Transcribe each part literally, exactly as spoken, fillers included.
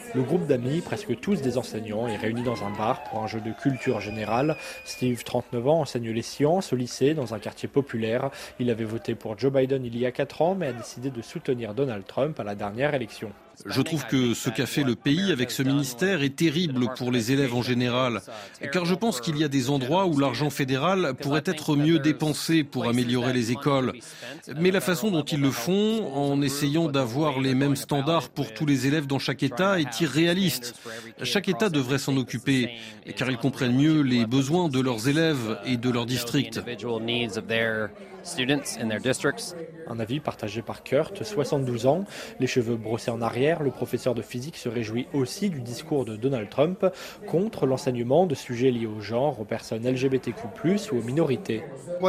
Le groupe d'amis, presque tous des enseignants, est réuni dans un bar pour un jeu de culture générale. Steve, trente-neuf ans, enseigne les sciences au lycée dans un quartier populaire. Il avait voté pour Joe Biden il y a quatre ans, mais a décidé de soutenir Donald Trump à la dernière élection. Je trouve que ce qu'a fait le pays avec ce ministère est terrible pour les élèves en général, car je pense qu'il y a des endroits où l'argent fédéral pourrait être mieux dépensé pour améliorer les écoles. Mais la façon dont ils le font, en essayant d'avoir les mêmes standards pour tous les élèves dans chaque État, est irréaliste. Chaque État devrait s'en occuper, car ils comprennent mieux les besoins de leurs élèves et de leur district. Un avis partagé par Kurt, soixante-douze ans, les cheveux brossés en arrière, le professeur de physique se réjouit aussi du discours de Donald Trump contre l'enseignement de sujets liés au genre, aux personnes L G B T Q plus, ou aux minorités.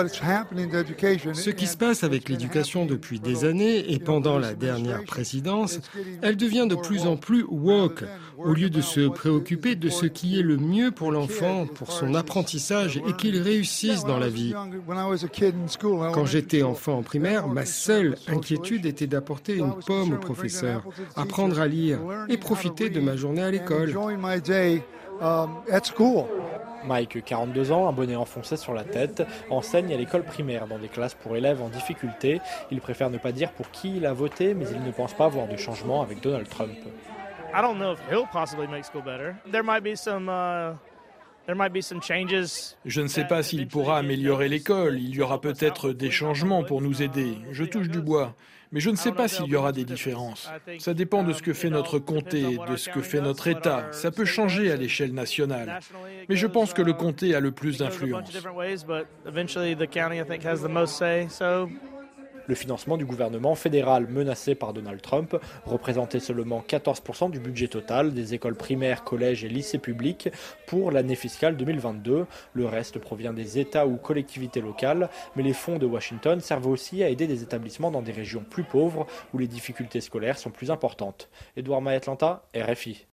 Ce qui se passe avec l'éducation depuis des années et pendant la dernière présidence, elle devient de plus en plus woke, au lieu de se préoccuper de ce qui est le mieux pour l'enfant, pour son apprentissage et qu'il réussisse dans la vie. Quand j'étais enfant en primaire, ma seule inquiétude était d'apporter une pomme au professeur, apprendre à lire et profiter de ma journée à l'école. Mike, quarante-deux ans, un bonnet enfoncé sur la tête, enseigne à l'école primaire dans des classes pour élèves en difficulté. Il préfère ne pas dire pour qui il a voté, mais il ne pense pas voir de changement avec Donald Trump. I don't know if he'll possibly make school better. There might be some uh... Je ne sais pas s'il pourra améliorer l'école. Il y aura peut-être des changements pour nous aider. Je touche du bois. Mais je ne sais pas s'il y aura des différences. Ça dépend de ce que fait notre comté, de ce que fait notre État. Ça peut changer à l'échelle nationale. Mais je pense que le comté a le plus d'influence. Le financement du gouvernement fédéral menacé par Donald Trump représentait seulement quatorze pour cent du budget total des écoles primaires, collèges et lycées publics pour l'année fiscale deux mille vingt-deux. Le reste provient des États ou collectivités locales, mais les fonds de Washington servent aussi à aider des établissements dans des régions plus pauvres où les difficultés scolaires sont plus importantes. Edouard May, Atlanta, R F I.